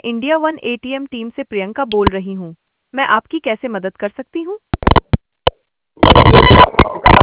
India one ATM team से प्रियंका बोल रही हूँ। मैं आपकी कैसे मदद कर सकती हूँ?